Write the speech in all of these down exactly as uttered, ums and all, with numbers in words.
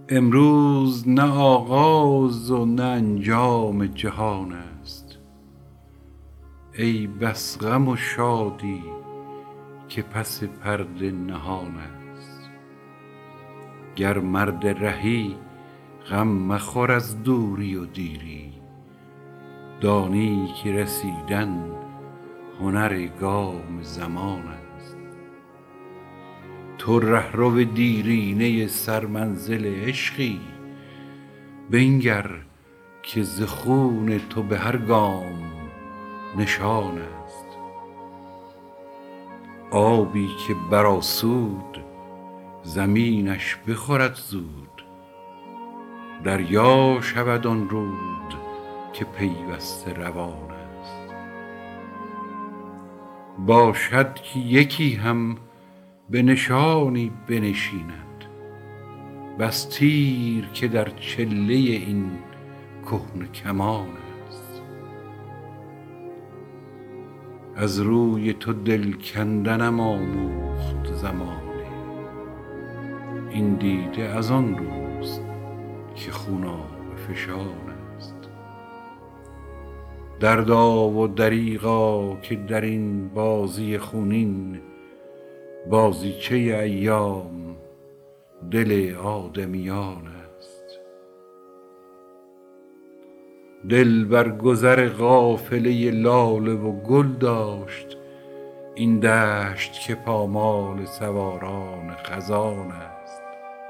امروز نه آغاز و نه انجام جهان است. ای بس غم و شادی که پس پرده نهان است. گر مرد رهی غم مخور از دوری و دیری، دانی که رسیدن هنر گام زمان است. تو رهرو دیرینه سرمنزل عشقی، بنگر که ز خون تو به هر گام نشان است. آبی که برآسود زمینش بخورد زود، دریا شود آن رود که پیوسته روان است. باشد که یکی هم به نشانی بنشیند، بس تیر که در چله این کهنه کمان است. از روی تو دل کندنم آموخت زمانه، این دیده از آن روست که خونابه فشان است. دردا و دریغا که در این بازی خونین، بازیچه ایام دل آدمیان است. دل بر گذر قافله لاله و گل داشت، این دشت که پامال سواران خزان است.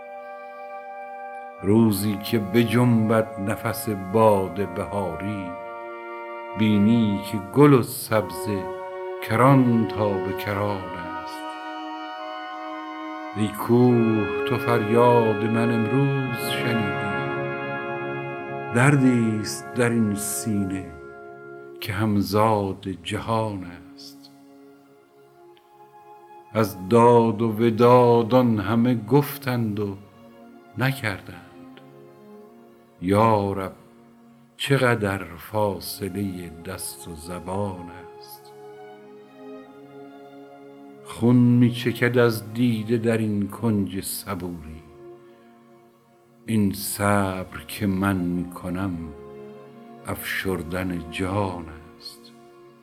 روزی که بجنبد نفس باد بهاری، بینی که گل و سبزه کران تا به کران است. ای کوه تو فریاد من امروز شنیدی، دردی است در این سینه که همزاد جهان است. از داد و وداد آن همه گفتند و نکردند، یا رب چقدر فاصله دست و زبان است. خون می چکد از دیده در این کنج صبوری، این صبر که من می کنم افشردن جان است.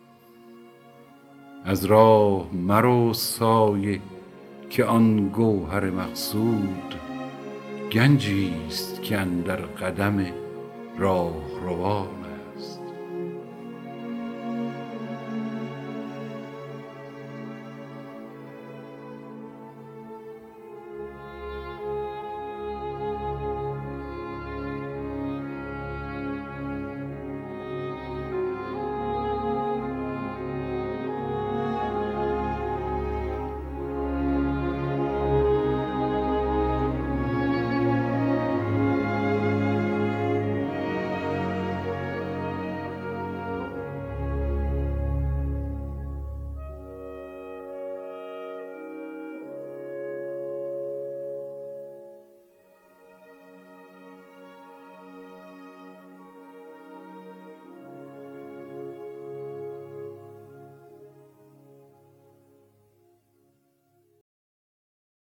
از راه مرو سایه که آن گوهر مقصود، گنجی است که اندر قدم راهروان